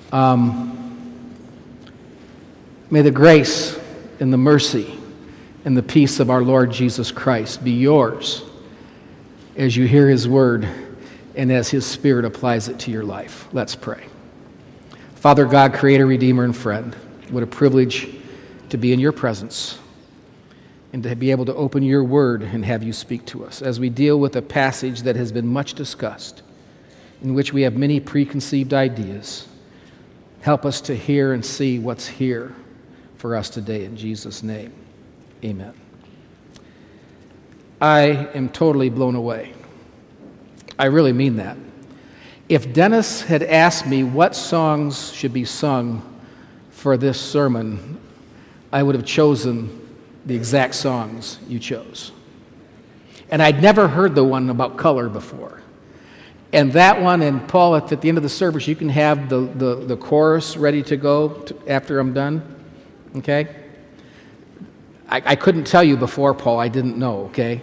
May the grace and the mercy and the peace of our Lord Jesus Christ be yours as you hear his word and as his Spirit applies it to your life. Let's pray. Father God, Creator, Redeemer, and Friend, what a privilege to be in your presence and to be able to open your word and have you speak to us as we deal with a passage that has been much discussed, in which we have many preconceived ideas. Help us to hear and see what's here for us today in Jesus' name. Amen. I am totally blown away. I really mean that. If Dennis had asked me what songs should be sung for this sermon, I would have chosen the exact songs you chose. And I'd never heard the one about color before. And that one, and Paul, at the end of the service, you can have the chorus ready to go after I'm done, okay? I couldn't tell you before, Paul, I didn't know, okay?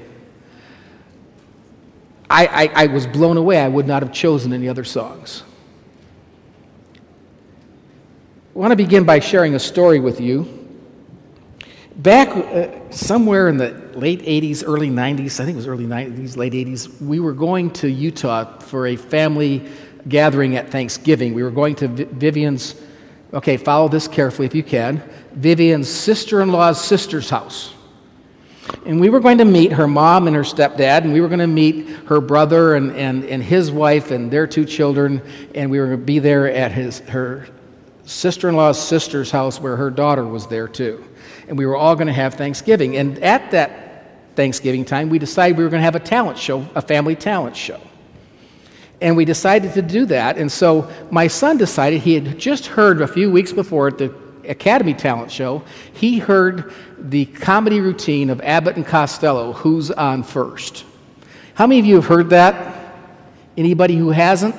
I was blown away. I would not have chosen any other songs. I want to begin by sharing a story with you. Back somewhere in the late 80s, early 90s, I think it was early 90s, late 80s, we were going to Utah for a family gathering at Thanksgiving. We were going to Vivian's, okay, follow this carefully if you can, Vivian's sister-in-law's sister's house. And we were going to meet her mom and her stepdad, and we were going to meet her brother and his wife and their two children, and we were going to be there at her sister-in-law's sister's house where her daughter was there too. And we were all going to have Thanksgiving. And at that Thanksgiving time, we decided we were going to have a talent show, a family talent show. And we decided to do that. And so my son decided, he had just heard a few weeks before at the Academy Talent Show, he heard the comedy routine of Abbott and Costello, Who's On First. How many of you have heard that? Anybody who hasn't?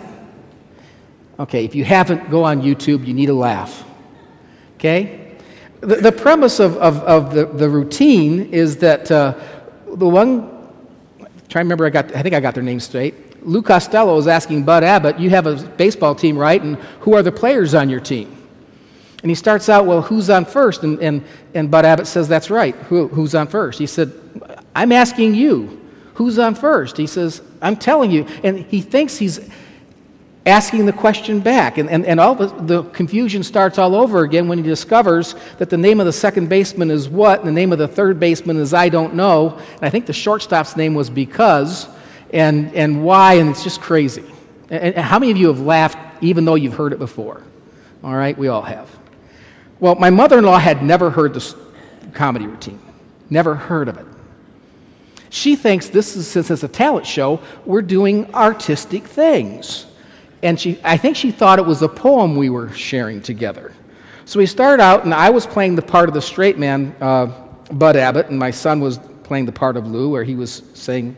Okay, if you haven't, go on YouTube. You need a laugh. Okay? The premise of the routine is that the one, try to remember, I think I got their names straight. Lou Costello is asking Bud Abbott, you have a baseball team, right? And who are the players on your team? And he starts out, well, who's on first? And Bud Abbott says, that's right, who's on first? He said, I'm asking you, who's on first? He says, I'm telling you. And he thinks he's asking the question back. And all the confusion starts all over again when he discovers that the name of the second baseman is what, and the name of the third baseman is I don't know. And I think the shortstop's name was Because, and why, and it's just crazy. And how many of you have laughed even though you've heard it before? All right, we all have. Well, my mother-in-law had never heard this comedy routine, never heard of it. She thinks since it's a talent show, we're doing artistic things. And I think she thought it was a poem we were sharing together. So we started out, and I was playing the part of the straight man, Bud Abbott, and my son was playing the part of Lou, where he was saying,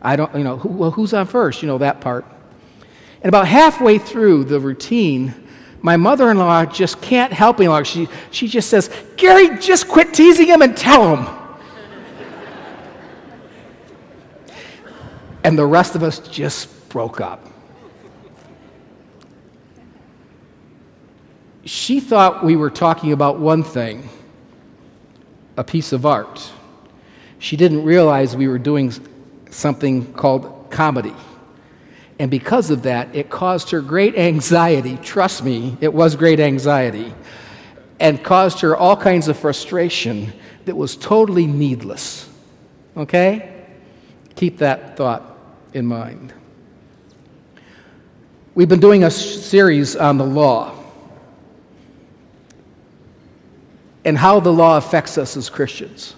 who's on first? You know, that part. And about halfway through the routine, my mother-in-law just can't help any longer. She just says, Gary, just quit teasing him and tell him. And the rest of us just broke up. She thought we were talking about one thing, a piece of art. She didn't realize we were doing something called comedy. And because of that, it caused her great anxiety. Trust me, it was great anxiety. And caused her all kinds of frustration that was totally needless. Okay? Keep that thought in mind. We've been doing a series on the law and how the law affects us as Christians.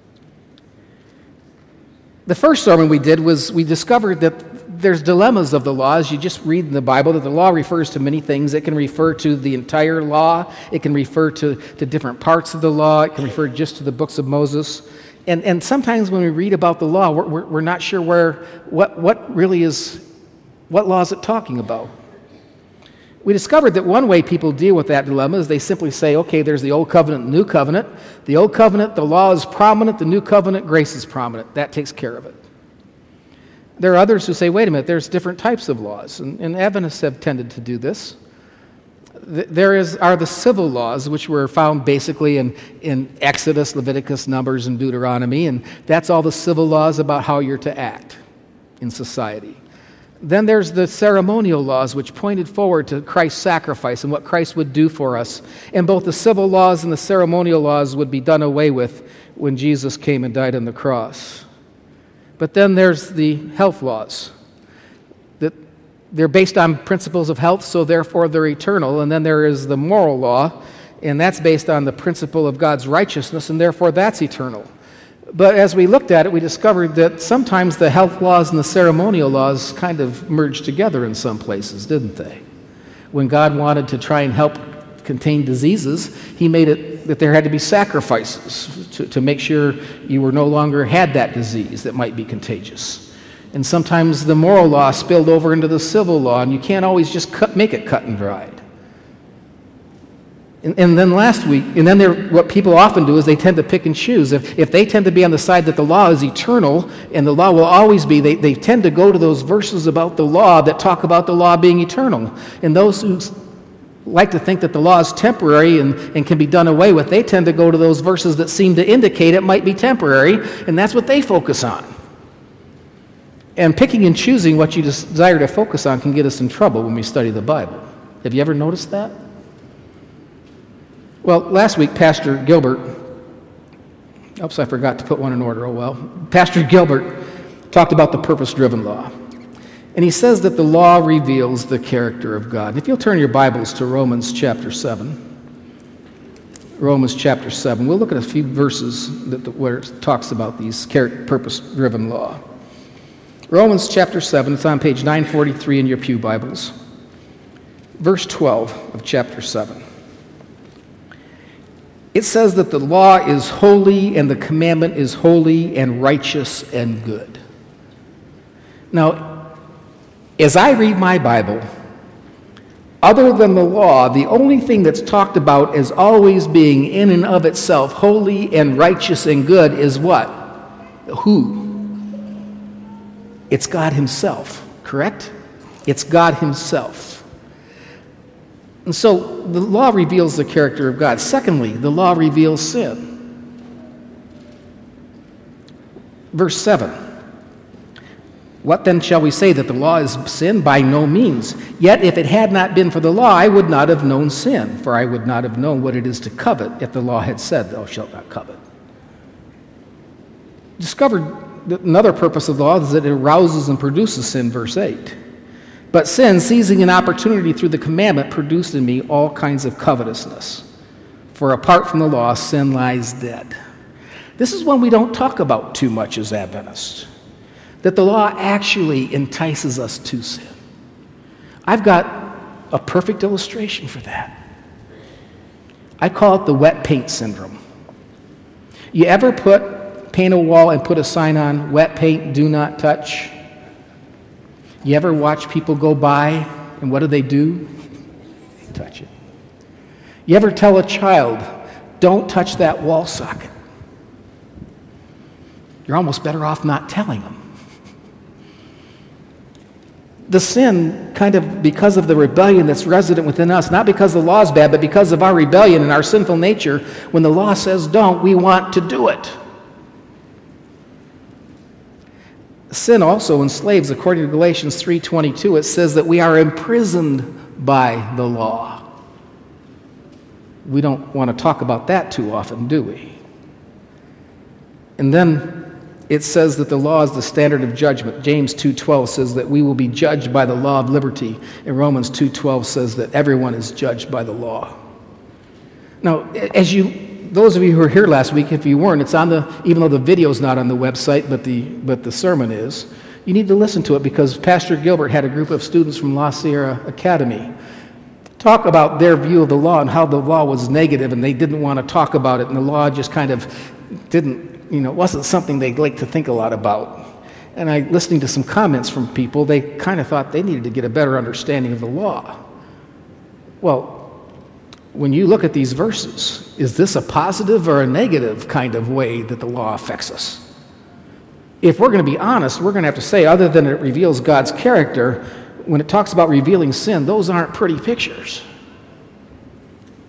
The first sermon we did was we discovered that there's dilemmas of the law. As you just read in the Bible, that the law refers to many things. It can refer to the entire law. It can refer to different parts of the law. It can refer just to the books of Moses. And sometimes when we read about the law, we're not sure what law is it talking about. We discovered that one way people deal with that dilemma is they simply say, okay, there's the Old Covenant and the New Covenant. The Old Covenant, the law is prominent. The New Covenant, grace is prominent. That takes care of it. There are others who say, wait a minute, there's different types of laws. And Adventists have tended to do this. Are the civil laws, which were found basically in Exodus, Leviticus, Numbers, and Deuteronomy, and that's all the civil laws about how you're to act in society. Then there's the ceremonial laws, which pointed forward to Christ's sacrifice and what Christ would do for us. And both the civil laws and the ceremonial laws would be done away with when Jesus came and died on the cross. But then there's the health laws. They're based on principles of health, so therefore they're eternal. And then there is the moral law, and that's based on the principle of God's righteousness, and therefore that's eternal. But as we looked at it, we discovered that sometimes the health laws and the ceremonial laws kind of merged together in some places, didn't they? When God wanted to try and help contain diseases, he made it that there had to be sacrifices to make sure you were no longer had that disease that might be contagious. And sometimes the moral law spilled over into the civil law, and you can't always just make it cut and dried. And then what people often do is they tend to pick and choose. If they tend to be on the side that the law is eternal and the law will always be, they tend to go to those verses about the law that talk about the law being eternal. And those who like to think that the law is temporary and can be done away with, they tend to go to those verses that seem to indicate it might be temporary, and that's what they focus on. And picking and choosing what you desire to focus on can get us in trouble when we study the Bible. Have you ever noticed that? Well, last week, Pastor Gilbert, oops, I forgot to put one in order, oh well. Pastor Gilbert talked about the purpose-driven law. And he says that the law reveals the character of God. And if you'll turn your Bibles to Romans chapter 7. Romans chapter 7. We'll look at a few verses where it talks about these purpose-driven law. Romans chapter 7, it's on page 943 in your pew Bibles. Verse 12 of chapter 7. It says that the law is holy and the commandment is holy and righteous and good. Now, as I read my Bible, other than the law, the only thing that's talked about as always being in and of itself holy and righteous and good is what? Who? It's God himself, correct? It's God himself. And so the law reveals the character of God. Secondly, the law reveals sin. Verse 7. What then shall we say, that the law is sin? By no means. Yet if it had not been for the law, I would not have known sin, for I would not have known what it is to covet if the law had said, thou shalt not covet. Discovered another purpose of the law is that it arouses and produces sin, verse 8. But sin, seizing an opportunity through the commandment, produced in me all kinds of covetousness. For apart from the law, sin lies dead. This is one we don't talk about too much as Adventists, that the law actually entices us to sin. I've got a perfect illustration for that. I call it the wet paint syndrome. You ever paint a wall and put a sign on, wet paint, do not touch? You ever watch people go by and what do? They touch it. You ever tell a child, don't touch that wall socket? You're almost better off not telling them. The sin, kind of because of the rebellion that's resident within us, not because the law is bad, but because of our rebellion and our sinful nature, when the law says don't, we want to do it. Sin also enslaves, according to Galatians 3:22, it says that we are imprisoned by the law. We don't want to talk about that too often, do we? And then it says that the law is the standard of judgment. James 2:12 says that we will be judged by the law of liberty. And Romans 2:12 says that everyone is judged by the law. Now, those of you who were here last week, if you weren't, it's on even though the video's not on the website, but the sermon is, you need to listen to it because Pastor Gilbert had a group of students from La Sierra Academy talk about their view of the law and how the law was negative and they didn't want to talk about it, and the law just kind of wasn't something they'd like to think a lot about. And listening to some comments from people, they kind of thought they needed to get a better understanding of the law. Well, when you look at these verses, is this a positive or a negative kind of way that the law affects us? If we're going to be honest, we're going to have to say, other than it reveals God's character, when it talks about revealing sin, those aren't pretty pictures.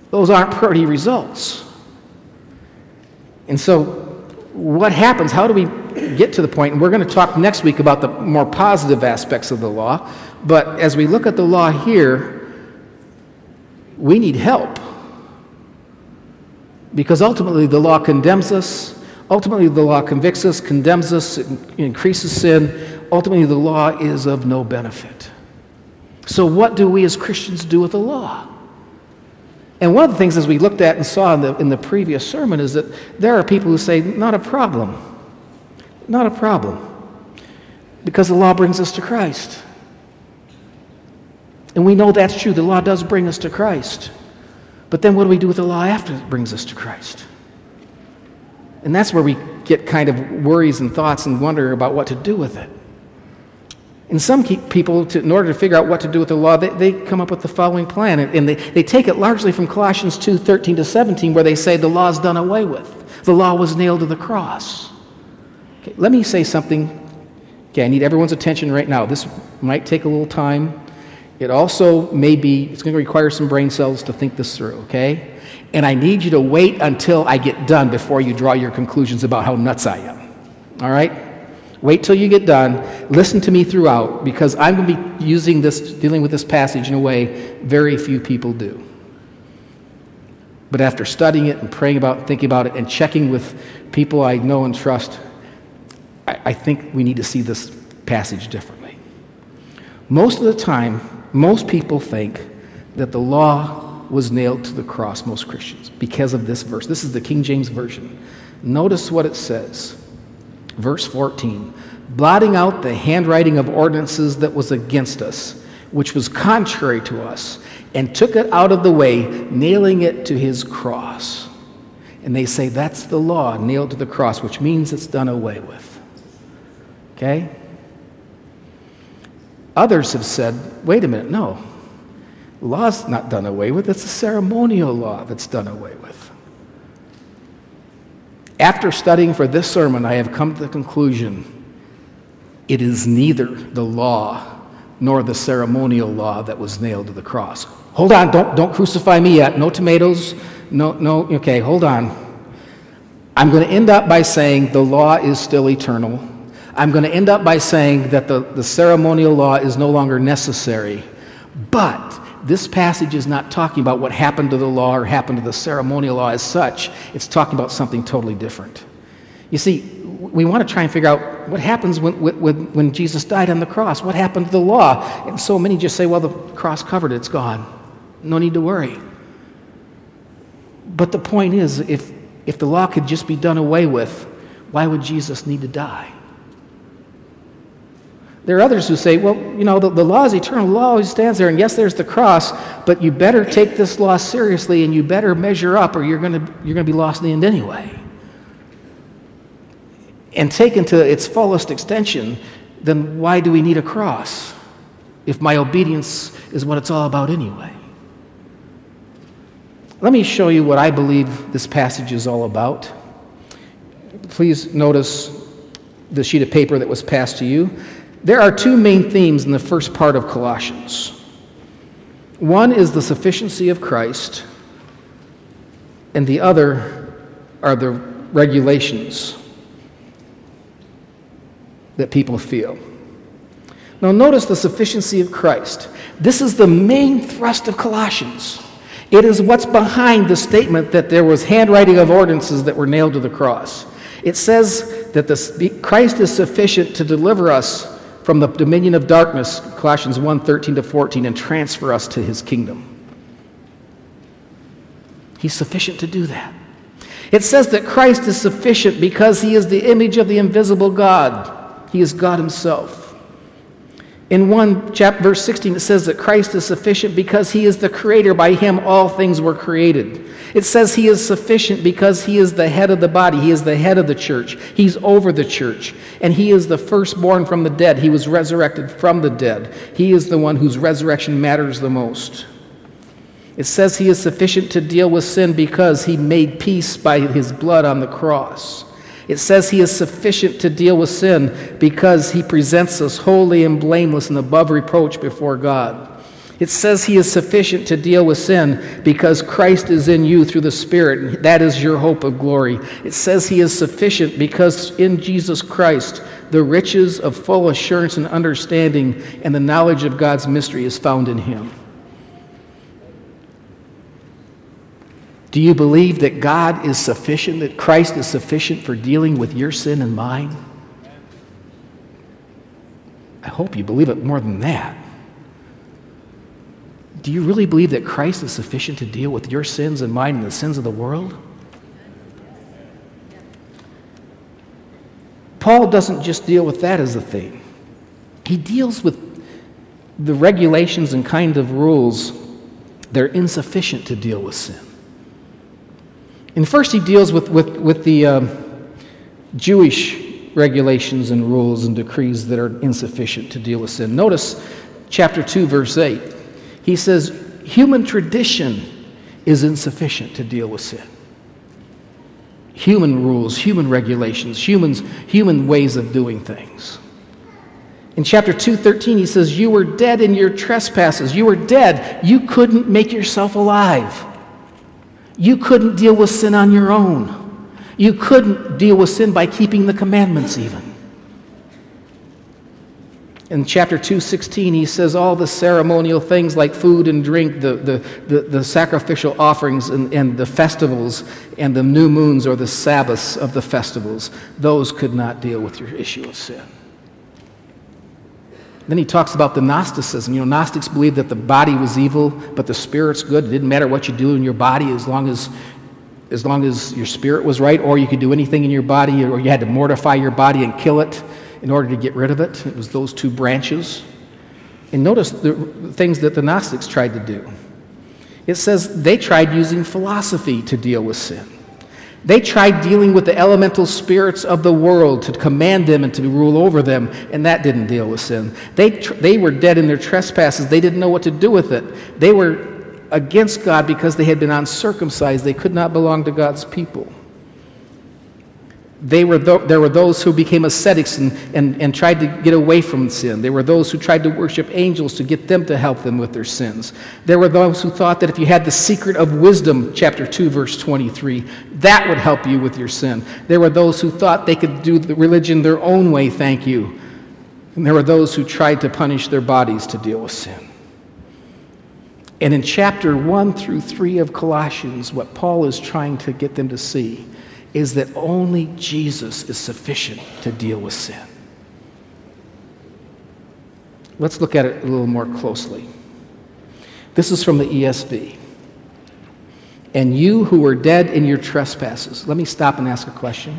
Those aren't pretty results. And so what happens? How do we get to the point? And we're going to talk next week about the more positive aspects of the law. But as we look at the law here, we need help. Because ultimately the law condemns us. Ultimately the law convicts us, condemns us, it increases sin. Ultimately the law is of no benefit. So what do we as Christians do with the law? And one of the things, as we looked at and saw in the previous sermon, is that there are people who say, not a problem. Not a problem. Because the law brings us to Christ. And we know that's true. The law does bring us to Christ. But then what do we do with the law after it brings us to Christ? And that's where we get kind of worries and thoughts and wonder about what to do with it. And some people, in order to figure out what to do with the law, they come up with the following plan. And they take it largely from Colossians 2:13 to 17, where they say the law is done away with. The law was nailed to the cross. Okay, let me say something. Okay, I need everyone's attention right now. This might take a little time. It also it's going to require some brain cells to think this through, okay? And I need you to wait until I get done before you draw your conclusions about how nuts I am. All right? Wait till you get done. Listen to me throughout, because I'm going to be dealing with this passage in a way very few people do. But after studying it and praying about it, thinking about it, and checking with people I know and trust, I think we need to see this passage differently. Most of the time, most people think that the law was nailed to the cross, most Christians, because of this verse. This is the King James Version. Notice what it says. Verse 14, blotting out the handwriting of ordinances that was against us, which was contrary to us, and took it out of the way, nailing it to his cross. And they say that's the law, nailed to the cross, which means it's done away with. Okay? Others have said, wait a minute, no. The law's not done away with. It's a ceremonial law that's done away with. After studying for this sermon, I have come to the conclusion it is neither the law nor the ceremonial law that was nailed to the cross. Hold on, don't crucify me yet. No tomatoes. No, okay, hold on. I'm going to end up by saying the law is still eternal. I'm going to end up by saying that the ceremonial law is no longer necessary. But this passage is not talking about what happened to the law or happened to the ceremonial law as such. It's talking about something totally different. You see, we want to try and figure out what happens when Jesus died on the cross. What happened to the law? And so many just say, well, the cross covered it. It's gone. No need to worry. But the point is, if the law could just be done away with, why would Jesus need to die? There are others who say, well, the law is eternal. The law always stands there, and yes, there's the cross, but you better take this law seriously, and you better measure up, or you're going to be lost in the end anyway. And taken to its fullest extension, then why do we need a cross if my obedience is what it's all about anyway? Let me show you what I believe this passage is all about. Please notice the sheet of paper that was passed to you. There are two main themes in the first part of Colossians. One is the sufficiency of Christ, and the other are the regulations that people feel. Now notice the sufficiency of Christ. This is the main thrust of Colossians. It is what's behind the statement that there was handwriting of ordinances that were nailed to the cross. It says that Christ is sufficient to deliver us from the dominion of darkness, Colossians 1:13 to 14, and transfer us to his kingdom. He's sufficient to do that. It says that Christ is sufficient because he is the image of the invisible God. He is God himself. In verse 16, it says that Christ is sufficient because he is the creator. By him all things were created. It says he is sufficient because he is the head of the body. He is the head of the church. He's over the church. And he is the firstborn from the dead. He was resurrected from the dead. He is the one whose resurrection matters the most. It says he is sufficient to deal with sin because he made peace by his blood on the cross. It says he is sufficient to deal with sin because he presents us holy and blameless and above reproach before God. It says he is sufficient to deal with sin because Christ is in you through the Spirit, and that is your hope of glory. It says he is sufficient because in Jesus Christ, the riches of full assurance and understanding and the knowledge of God's mystery is found in him. Do you believe that God is sufficient, that Christ is sufficient for dealing with your sin and mine? I hope you believe it more than that. Do you really believe that Christ is sufficient to deal with your sins and mine and the sins of the world? Paul doesn't just deal with that as a thing. He deals with the regulations and kind of rules that are insufficient to deal with sin. And first he deals with the Jewish regulations and rules and decrees that are insufficient to deal with sin. Notice chapter 2, verse 8. He says, human tradition is insufficient to deal with sin. Human rules, human regulations, human ways of doing things. In chapter 2:13, he says, you were dead in your trespasses. You were dead. You couldn't make yourself alive. You couldn't deal with sin on your own. You couldn't deal with sin by keeping the commandments even. In chapter 2:16, he says all the ceremonial things like food and drink, the sacrificial offerings and the festivals and the new moons or the Sabbaths of the festivals, those could not deal with your issue of sin. Then he talks about the Gnosticism. Gnostics believed that the body was evil, but the spirit's good. It didn't matter what you do in your body as long as your spirit was right, or you could do anything in your body, or you had to mortify your body and kill it in order to get rid of it. It was those two branches. And notice the things that the Gnostics tried to do. It says they tried using philosophy to deal with sin. They tried dealing with the elemental spirits of the world to command them and to rule over them, and that didn't deal with sin. They were dead in their trespasses. They didn't know what to do with it. They were against God because they had been uncircumcised. They could not belong to God's people. There were those who became ascetics and tried to get away from sin. There were those who tried to worship angels to get them to help them with their sins. There were those who thought that if you had the secret of wisdom, chapter 2, verse 23, that would help you with your sin. There were those who thought they could do the religion their own way, thank you. And there were those who tried to punish their bodies to deal with sin. And in chapter 1 through 3 of Colossians, what Paul is trying to get them to see is that only Jesus is sufficient to deal with sin. Let's look at it a little more closely. This is from the ESV. And you who were dead in your trespasses. Let me stop and ask a question.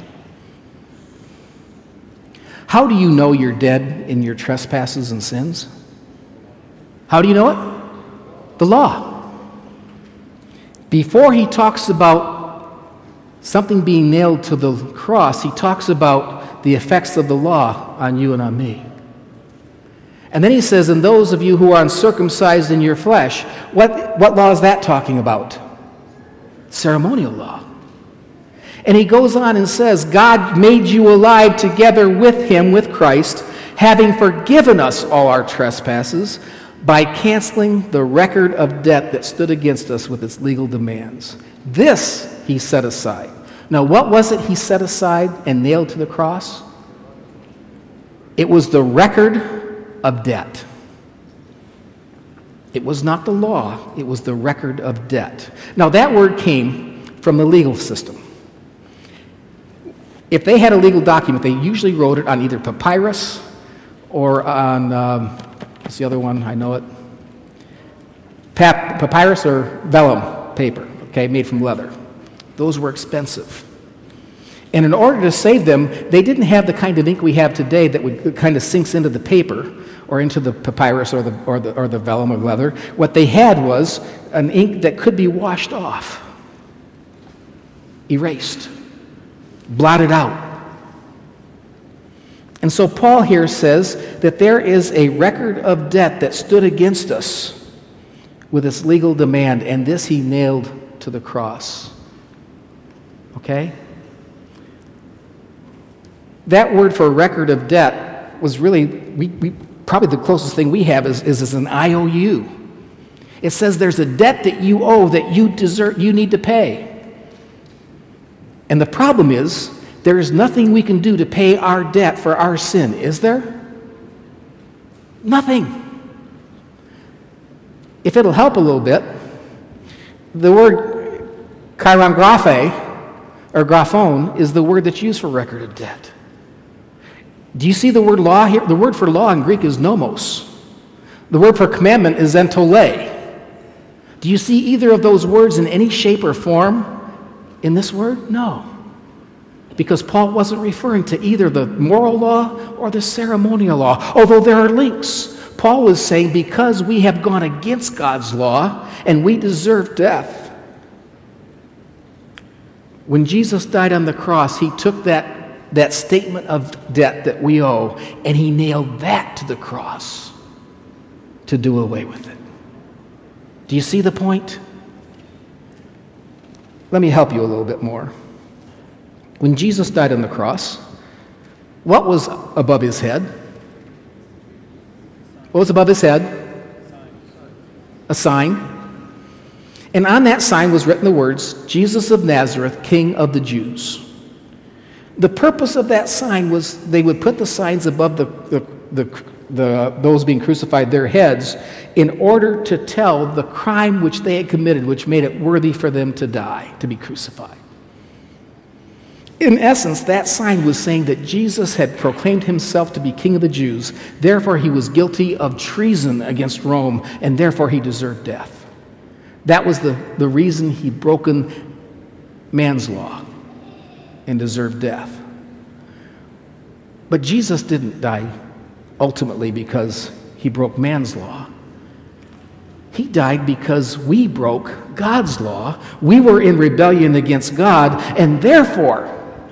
How do you know you're dead in your trespasses and sins? How do you know it? The law. Before he talks about something being nailed to the cross, he talks about the effects of the law on you and on me. And then he says, and those of you who are uncircumcised in your flesh, what law is that talking about? Ceremonial law. And he goes on and says, God made you alive together with him, with Christ, having forgiven us all our trespasses by canceling the record of debt that stood against us with its legal demands. This he set aside. Now, what was it he set aside and nailed to the cross? It was the record of debt. It was not the law, it was the record of debt. Now, that word came from the legal system. If they had a legal document, they usually wrote it on either papyrus or on, what's the other one? I know it. Papyrus or vellum paper, okay, made from leather. Those were expensive. And in order to save them, they didn't have the kind of ink we have today that kind of sinks into the paper or into the papyrus or the vellum of leather. What they had was an ink that could be washed off, erased, blotted out. And so Paul here says that there is a record of debt that stood against us with its legal demand, and this he nailed to the cross. Okay? That word for record of debt was really, we probably the closest thing we have is an IOU. It says there's a debt that you owe that you need to pay. And the problem is, there is nothing we can do to pay our debt for our sin, is there? Nothing. If it'll help a little bit, the word chiron graphe, or graphone, is the word that's used for record of debt. Do you see the word law here? The word for law in Greek is nomos. The word for commandment is entole. Do you see either of those words in any shape or form in this word? No. Because Paul wasn't referring to either the moral law or the ceremonial law, although there are links. Paul was saying because we have gone against God's law and we deserve death. When Jesus died on the cross, he took that statement of debt that we owe and he nailed that to the cross to do away with it. Do you see the point? Let me help you a little bit more. When Jesus died on the cross, what was above his head? What was above his head? A sign. And on that sign was written the words, Jesus of Nazareth, King of the Jews. The purpose of that sign was they would put the signs above those being crucified, their heads, in order to tell the crime which they had committed, which made it worthy for them to die, to be crucified. In essence, that sign was saying that Jesus had proclaimed himself to be King of the Jews, therefore he was guilty of treason against Rome, and therefore he deserved death. That was the reason he'd broken man's law and deserved death. But Jesus didn't die ultimately because he broke man's law. He died because we broke God's law. We were in rebellion against God, and therefore,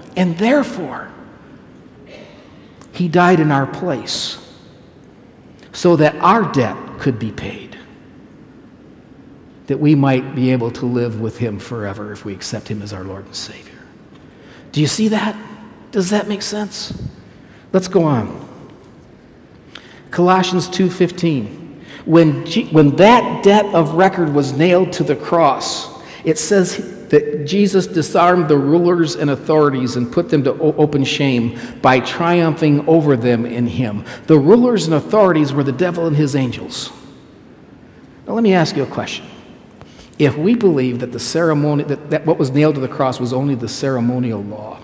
he died in our place so that our debt could be paid, that we might be able to live with him forever if we accept him as our Lord and Savior. Do you see that? Does that make sense? Let's go on. Colossians 2:15. When that debt of record was nailed to the cross, it says that Jesus disarmed the rulers and authorities and put them to open shame by triumphing over them in him. The rulers and authorities were the devil and his angels. Now let me ask you a question. If we believe that the ceremony, that what was nailed to the cross was only the ceremonial law,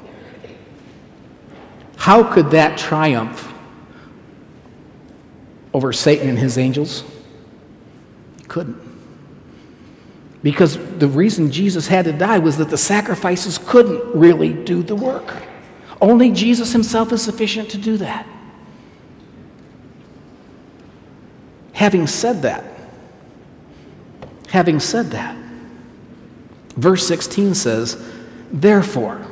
how could that triumph over Satan and his angels? It couldn't. Because the reason Jesus had to die was that the sacrifices couldn't really do the work. Only Jesus himself is sufficient to do that. Having said that, verse 16 says, Therefore,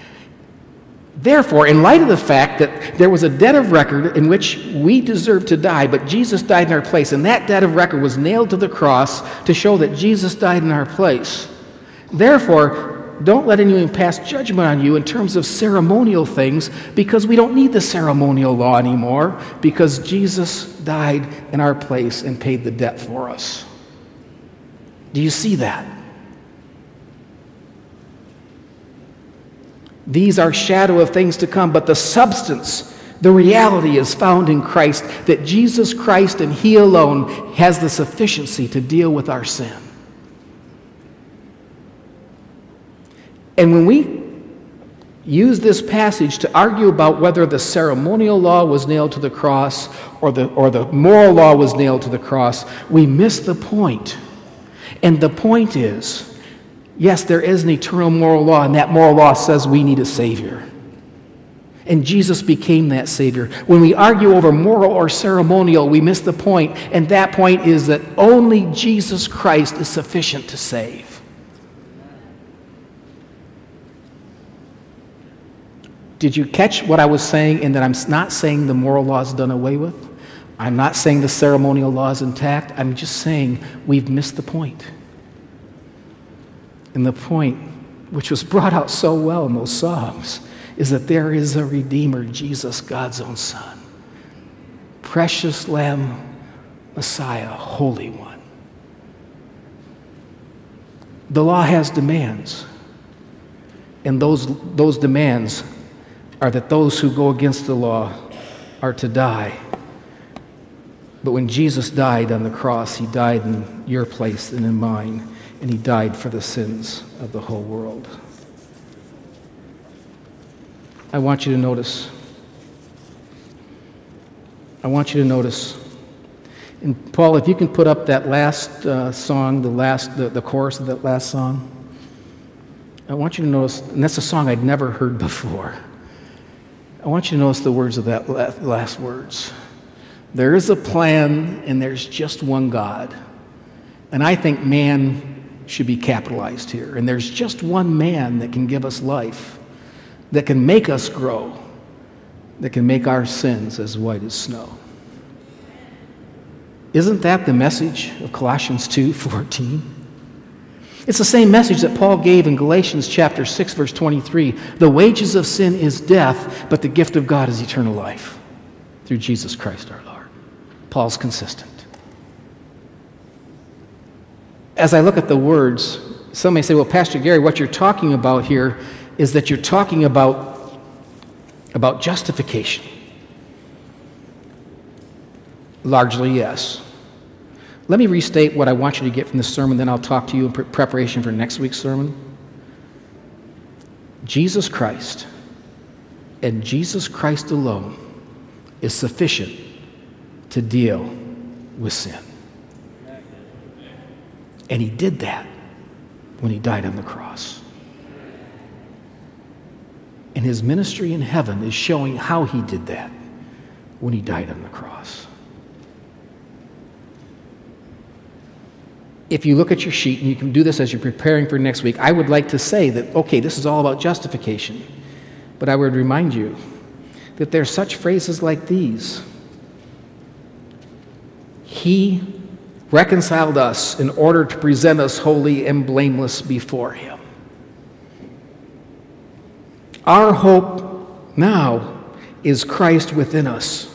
in light of the fact that there was a debt of record in which we deserved to die, but Jesus died in our place, and that debt of record was nailed to the cross to show that Jesus died in our place. Therefore, don't let anyone pass judgment on you in terms of ceremonial things, because we don't need the ceremonial law anymore, because Jesus died in our place and paid the debt for us. Do you see that? These are shadow of things to come, but the substance, the reality is found in Christ, that Jesus Christ and he alone has the sufficiency to deal with our sin. And when we use this passage to argue about whether the ceremonial law was nailed to the cross or the moral law was nailed to the cross, we miss the point. And the point is, yes, there is an eternal moral law, and that moral law says we need a Savior. And Jesus became that Savior. When we argue over moral or ceremonial, we miss the point, and that point is that only Jesus Christ is sufficient to save. Did you catch what I was saying in that I'm not saying the moral law is done away with? I'm not saying the ceremonial law is intact. I'm just saying we've missed the point. And the point, which was brought out so well in those Psalms, is that there is a Redeemer, Jesus, God's own Son. Precious Lamb, Messiah, Holy One. The law has demands. And those demands are that those who go against the law are to die. But when Jesus died on the cross, he died in your place and in mine, and he died for the sins of the whole world. I want you to notice. And Paul, if you can put up that last song, the chorus of that last song. I want you to notice, and that's a song I'd never heard before. I want you to notice the words of that last words. There is a plan, and there's just one God. And I think man should be capitalized here. And there's just one man that can give us life, that can make us grow, that can make our sins as white as snow. Isn't that the message of Colossians 2:14? It's the same message that Paul gave in Galatians chapter 6, verse 23. The wages of sin is death, but the gift of God is eternal life through Jesus Christ our Lord. Paul's consistent. As I look at the words, some may say, well, Pastor Gary, what you're talking about here is that you're talking about justification. Largely, yes. Let me restate what I want you to get from this sermon, then I'll talk to you in preparation for next week's sermon. Jesus Christ, and Jesus Christ alone, is sufficient to deal with sin. And he did that when he died on the cross. And his ministry in heaven is showing how he did that when he died on the cross. If you look at your sheet, and you can do this as you're preparing for next week, I would like to say that, okay, this is all about justification. But I would remind you that there are such phrases like these. He reconciled us in order to present us holy and blameless before him. Our hope now is Christ within us,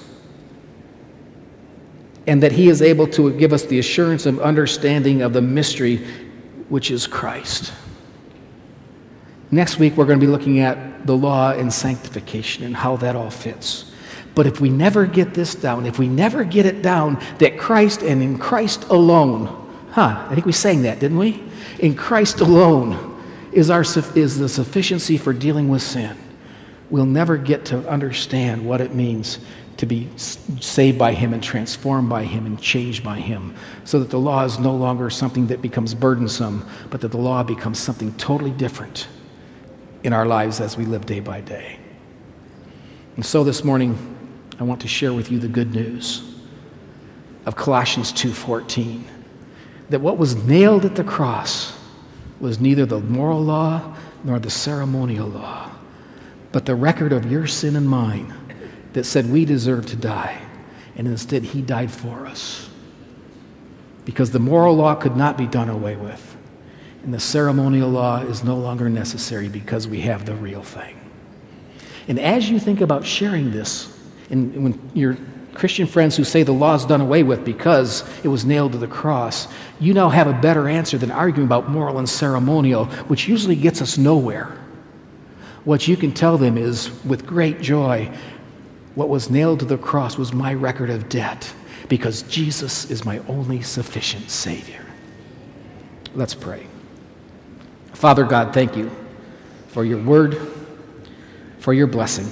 and that he is able to give us the assurance of understanding of the mystery which is Christ. Next week, we're going to be looking at the law and sanctification and how that all fits. But if we never get this down, if we never get it down that Christ and in Christ alone, I think we sang that, didn't we? In Christ alone is the sufficiency for dealing with sin. We'll never get to understand what it means to be saved by him and transformed by him and changed by him, so that the law is no longer something that becomes burdensome, but that the law becomes something totally different in our lives as we live day by day. And so this morning, I want to share with you the good news of Colossians 2:14, that what was nailed at the cross was neither the moral law nor the ceremonial law, but the record of your sin and mine that said we deserve to die, and instead he died for us. Because the moral law could not be done away with, and the ceremonial law is no longer necessary because we have the real thing. And as you think about sharing this, and when your Christian friends who say the law is done away with because it was nailed to the cross, you now have a better answer than arguing about moral and ceremonial, which usually gets us nowhere. What you can tell them is, with great joy, what was nailed to the cross was my record of debt, because Jesus is my only sufficient Savior. Let's pray. Father God, thank you for your word, for your blessing.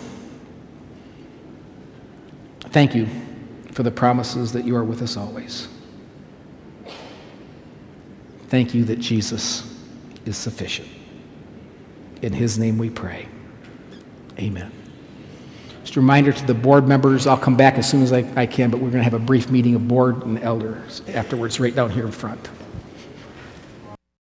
Thank you for the promises that you are with us always. Thank you that Jesus is sufficient. In his name we pray. Amen. Just a reminder to the board members, I'll come back as soon as I can, but we're going to have a brief meeting of board and elders afterwards right down here in front.